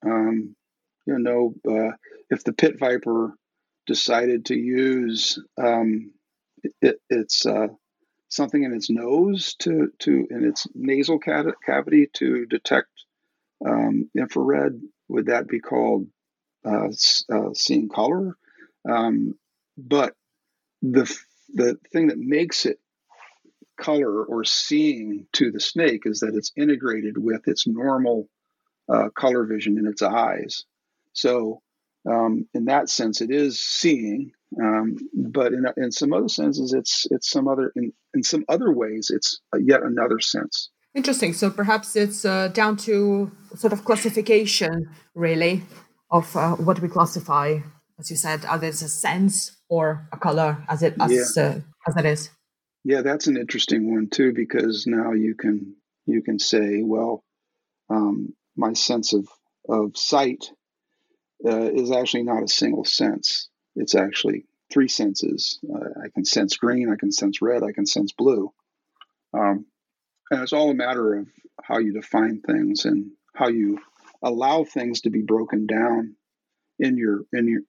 [SPEAKER 3] If the pit viper decided to use its something in its nose in its nasal cavity to detect infrared, would that be called seeing color? But the thing that makes it color or seeing to the snake is that it's integrated with its normal color vision in its eyes. So in that sense, it is seeing, but in some other senses, it's some other in some other ways, it's yet another sense.
[SPEAKER 2] Interesting. So perhaps it's down to sort of classification, really, of what we classify, as you said, either as a sense or a color, as it is.
[SPEAKER 3] Yeah, that's an interesting one too, because now you can say, well, my sense of sight is actually not a single sense. It's actually 3 senses. I can sense green, I can sense red, I can sense blue. And it's all a matter of how you define things and how you allow things to be broken down in your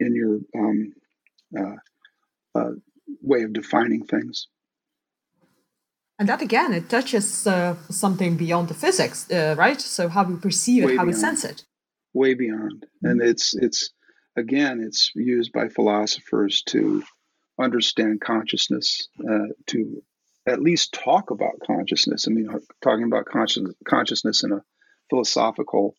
[SPEAKER 3] way of defining things.
[SPEAKER 2] And that, again, it touches something beyond the physics, right? So how we perceive it, how we sense it.
[SPEAKER 3] Way beyond. And it's used by philosophers to understand consciousness, to at least talk about consciousness. Talking about consciousness philosophical,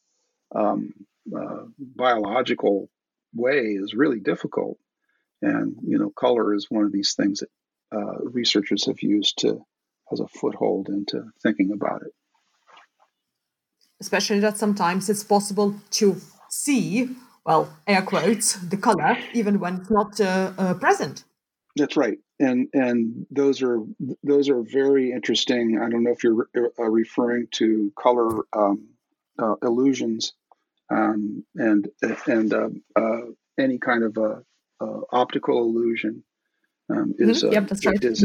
[SPEAKER 3] biological way is really difficult. And, color is one of these things that researchers have used as a foothold into thinking about it.
[SPEAKER 2] Especially that sometimes it's possible to see, well, air quotes, the color, even when it's not present.
[SPEAKER 3] That's right, and those are very interesting. I don't know if you're referring to color illusions, and any kind of optical illusion is
[SPEAKER 2] Yep, that's right.
[SPEAKER 3] is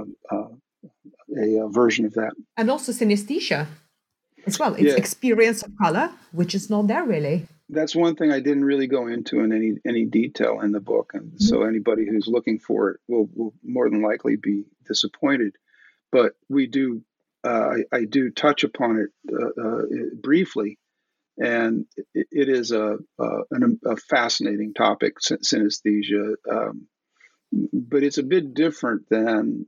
[SPEAKER 3] a version of that.
[SPEAKER 2] And also synesthesia as well. It's
[SPEAKER 3] Yeah.
[SPEAKER 2] experience of color, which is not there really.
[SPEAKER 3] That's one thing I didn't really go into in any detail in the book, and so anybody who's looking for it will more than likely be disappointed. But we do, I do touch upon it briefly, and it is a fascinating topic, synesthesia. But it's a bit different than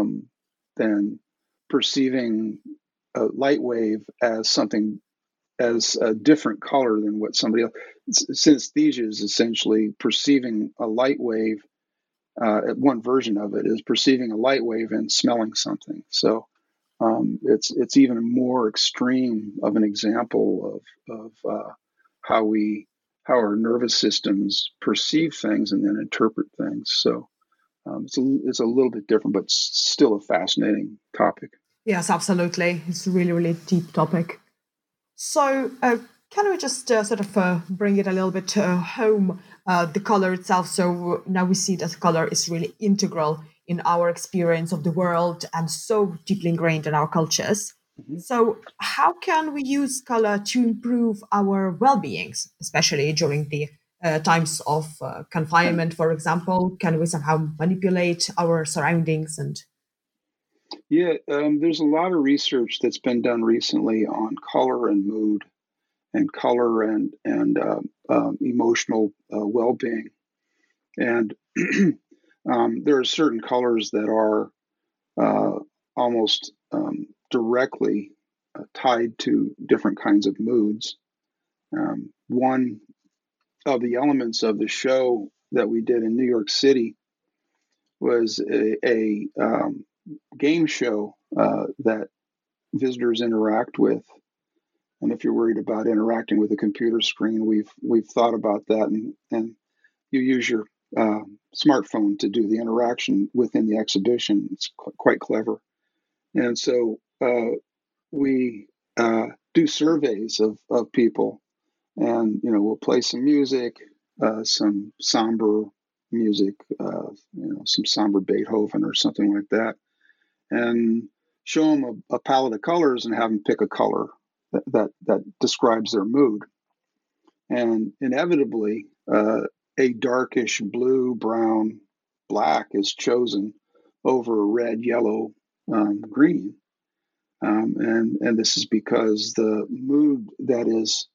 [SPEAKER 3] perceiving a light wave as something as a different color than what somebody else. Synesthesia is essentially perceiving a light wave. One version of it is perceiving a light wave and smelling something. So it's even more extreme of an example of how our nervous systems perceive things and then interpret things. So it's a little bit different, but still a fascinating topic.
[SPEAKER 2] Yes, absolutely. It's a really, really deep topic. So can we just sort of bring it a little bit home, the color itself? So now we see that color is really integral in our experience of the world and so deeply ingrained in our cultures. Mm-hmm. So how can we use color to improve our well-beings, especially during the times of confinement, for example? Can we somehow manipulate our surroundings and...
[SPEAKER 3] Yeah, there's a lot of research that's been done recently on color and mood, and color and emotional well-being. And there are certain colors that are almost directly tied to different kinds of moods. One of the elements of the show that we did in New York City was a game show that visitors interact with. And if you're worried about interacting with a computer screen, we've thought about that, and you use your smartphone to do the interaction within the exhibition. It's quite clever. And so we do surveys of people, and we'll play some music, some somber music, some somber Beethoven or something like that, and show them a palette of colors and have them pick a color that describes their mood. And inevitably, a darkish blue, brown, black is chosen over red, yellow, green. And this is because the mood that is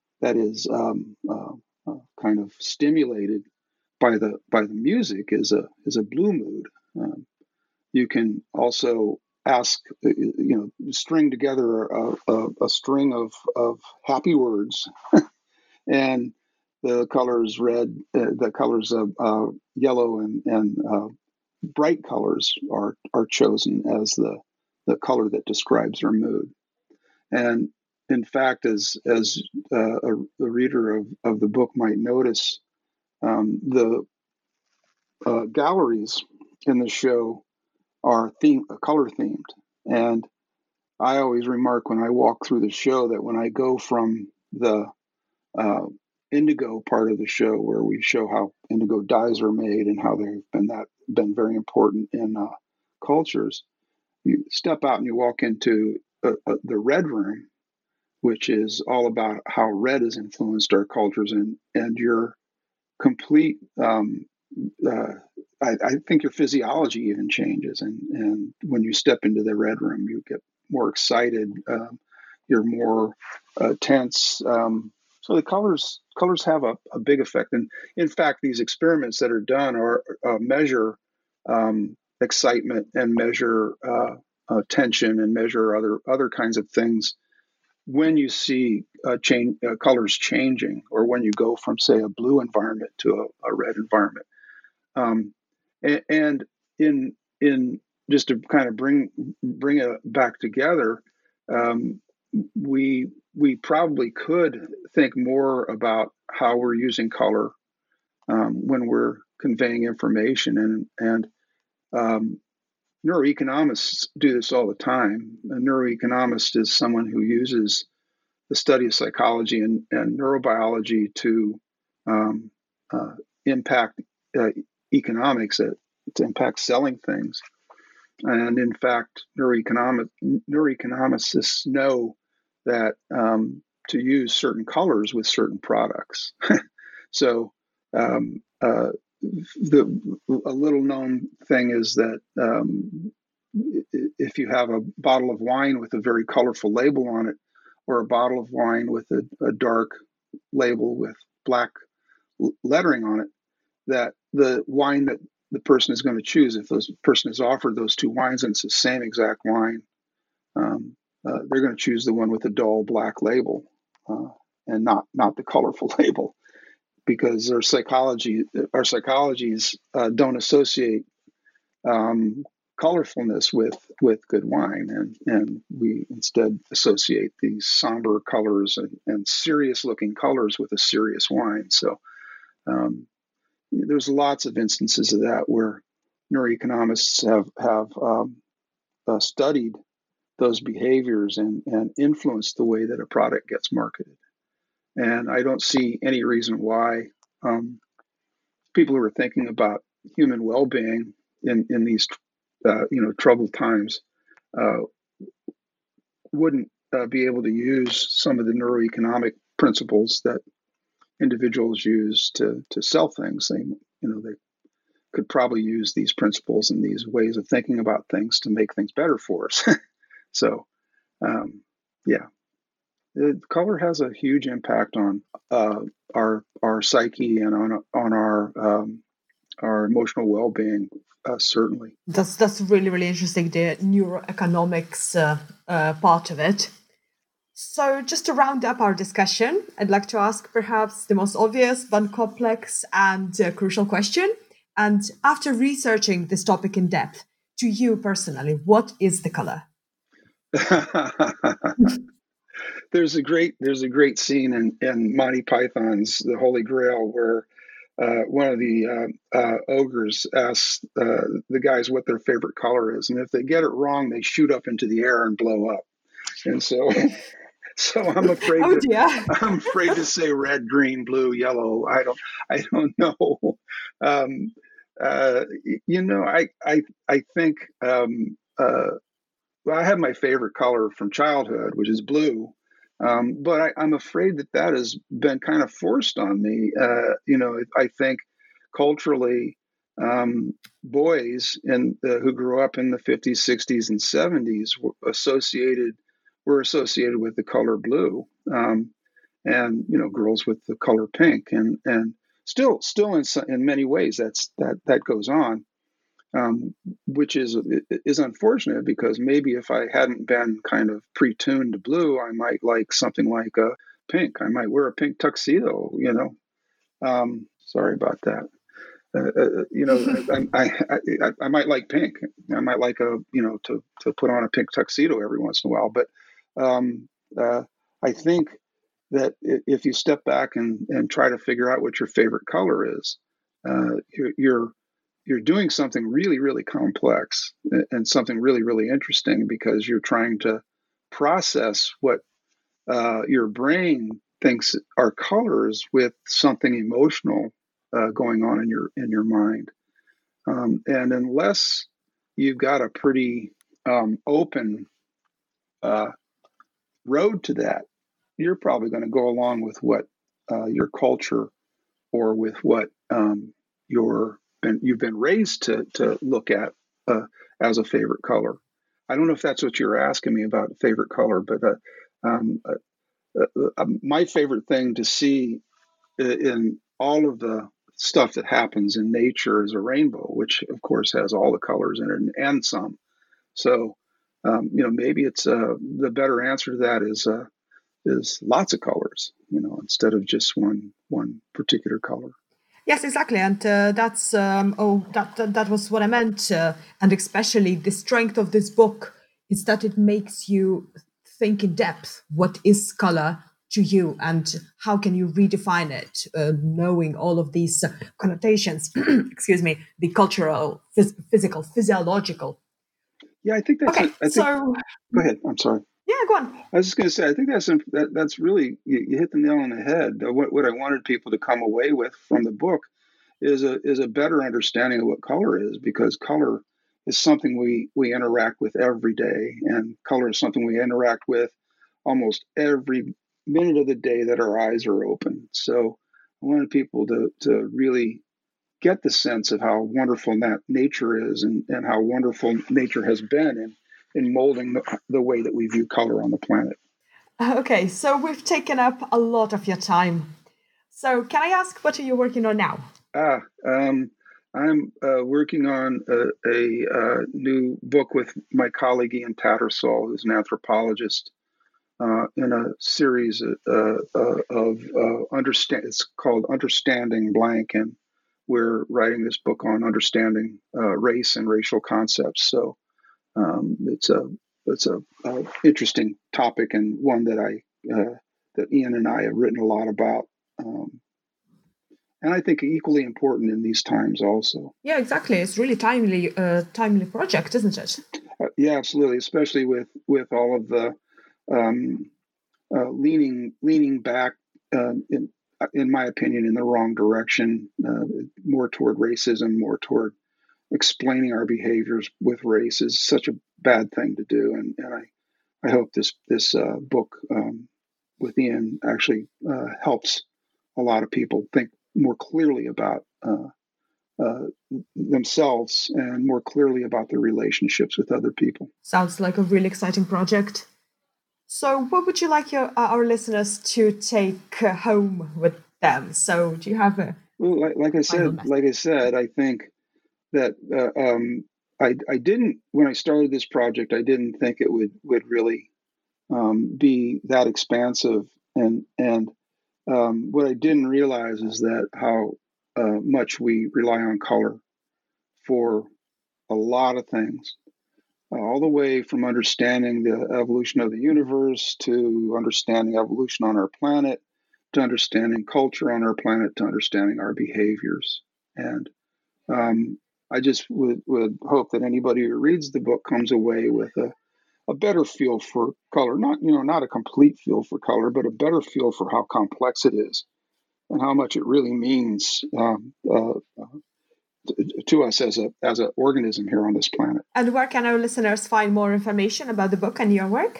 [SPEAKER 3] kind of stimulated by the music is a blue mood. You can also ask, string together a string of happy words, and the colors red, the colors of yellow and bright colors are chosen as the color that describes their mood. And in fact, as a reader of the book might notice, the galleries in the show are color themed. And I always remark when I walk through the show that when I go from the indigo part of the show, where we show how indigo dyes are made and how they've been very important in cultures, you step out and you walk into the red room, which is all about how red has influenced our cultures, and your complete I think your physiology even changes, and when you step into the red room, you get more excited, you're more tense. So the colors have a big effect, and in fact, these experiments that are done are measure excitement and measure tension and measure other kinds of things when you see colors changing, or when you go from, say, a blue environment to a red environment. And in just to kind of bring it back together, we probably could think more about how we're using color when we're conveying information, and neuroeconomists do this all the time. A neuroeconomist is someone who uses the study of psychology and neurobiology to impact economics, to impact selling things. And in fact, neuroeconomists know that to use certain colors with certain products. So a little known thing is that if you have a bottle of wine with a very colorful label on it, or a bottle of wine with a dark label with black lettering on it, that the wine that the person is going to choose, if the person is offered those two wines and it's the same exact wine, they're going to choose the one with the dull black label and not the colorful label, because our psychologies don't associate colorfulness with good wine, and we instead associate these somber colors and serious looking colors with a serious wine. So there's lots of instances of that where neuroeconomists have studied those behaviors and influenced the way that a product gets marketed. And I don't see any reason why people who are thinking about human well-being in these troubled times wouldn't be able to use some of the neuroeconomic principles that individuals use to sell things. They could probably use these principles and these ways of thinking about things to make things better for us. So, the color has a huge impact on our psyche and on our emotional well-being. Certainly,
[SPEAKER 2] that's really, really interesting, the neuroeconomics part of it. So just to round up our discussion, I'd like to ask perhaps the most obvious but complex and crucial question. And after researching this topic in depth, to you personally, what is the color?
[SPEAKER 3] There's a great scene in Monty Python's The Holy Grail where one of the ogres asks the guys what their favorite color is, and if they get it wrong, they shoot up into the air and blow up. And so I'm afraid I'm afraid to say red, green, blue, yellow. I don't know. I think I have my favorite color from childhood, which is blue. But I'm afraid that has been kind of forced on me. I think culturally, boys who grew up in the 50s, 60s, and 70s were associated with the color blue, and girls with the color pink, and still in many ways that goes on. Which is unfortunate, because maybe if I hadn't been kind of pre-tuned to blue, I might like something like a pink. I might wear a pink tuxedo, sorry about that. I might like pink. I might like to put on a pink tuxedo every once in a while. But I think that if you step back and try to figure out what your favorite color is, you're doing something really, really complex and something really, really interesting, because you're trying to process what your brain thinks are colors with something emotional going on in your mind. And unless you've got a pretty open road to that, you're probably going to go along with what your culture, or with what you've been raised to look at as a favorite color. I don't know if that's what you're asking me about, favorite color, but my favorite thing to see in all of the stuff that happens in nature is a rainbow, which of course has all the colors in it and some. So maybe it's the better answer to that is is lots of colors, instead of just one particular color.
[SPEAKER 2] Yes, exactly, and that was what I meant, and especially the strength of this book is that it makes you think in depth. What is color to you, and how can you redefine it? Knowing all of these connotations, excuse me, the cultural, physical, physiological.
[SPEAKER 3] Yeah, I think that's
[SPEAKER 2] okay.
[SPEAKER 3] Go ahead. I'm sorry.
[SPEAKER 2] Yeah, go on.
[SPEAKER 3] I was just going to say, I think that's really, you hit the nail on the head. What I wanted people to come away with from the book is a better understanding of what color is, because color is something we interact with every day, and color is something we interact with almost every minute of the day that our eyes are open. So I wanted people to really get the sense of how wonderful that nature is, and how wonderful nature has been in molding the way that we view color on the planet.
[SPEAKER 2] Okay, so we've taken up a lot of your time. So can I ask, what are you working on now?
[SPEAKER 3] I'm working on a new book with my colleague Ian Tattersall, who's an anthropologist, in a series of understand. It's called Understanding Blank, and we're writing this book on understanding race and racial concepts. So it's a interesting topic, and one that that Ian and I have written a lot about. And I think equally important in these times also.
[SPEAKER 2] Yeah, exactly. It's really timely project, isn't it?
[SPEAKER 3] Yeah, absolutely. Especially with all of the leaning back, in my opinion, in the wrong direction, more toward racism, more toward explaining our behaviors with race is such a bad thing to do. And I hope this book with Ian actually helps a lot of people think more clearly about themselves, and more clearly about their relationships with other people.
[SPEAKER 2] Sounds like a really exciting project. So what would you like our listeners to take home with them? So do you have a...
[SPEAKER 3] Well, like I said, I think that I didn't, when I started this project, I didn't think it would really be that expansive. And what I didn't realize is that how much we rely on color for a lot of things, all the way from understanding the evolution of the universe, to understanding evolution on our planet, to understanding culture on our planet, to understanding our behaviors. And I just would hope that anybody who reads the book comes away with a better feel for color, not a complete feel for color, but a better feel for how complex it is, and how much it really means to us as an organism here on this planet.
[SPEAKER 2] And where can our listeners find more information about the book and your work?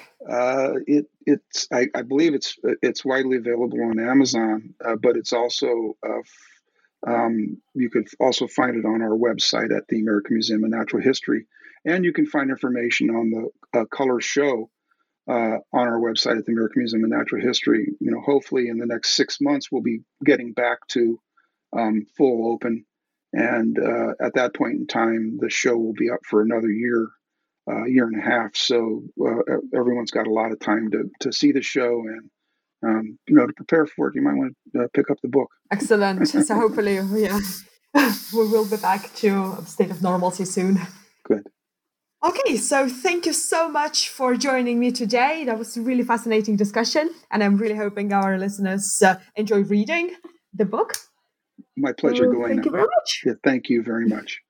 [SPEAKER 3] I believe it's widely available on Amazon, but it's also you could also find it on our website at the American Museum of Natural History, and you can find information on the color show on our website at the American Museum of Natural History. Hopefully in the next 6 months we'll be getting back to full open, and at that point in time the show will be up for another year and a half. So everyone's got a lot of time to see the show, and to prepare for it. You might want to pick up the book.
[SPEAKER 2] Excellent. So hopefully, we will be back to a state of normalcy soon.
[SPEAKER 3] Good.
[SPEAKER 2] Okay, so thank you so much for joining me today. That was a really fascinating discussion, and I'm really hoping our listeners enjoy reading the book.
[SPEAKER 3] My pleasure, Galina.
[SPEAKER 2] Thank you very much.
[SPEAKER 3] Yeah, thank you very much.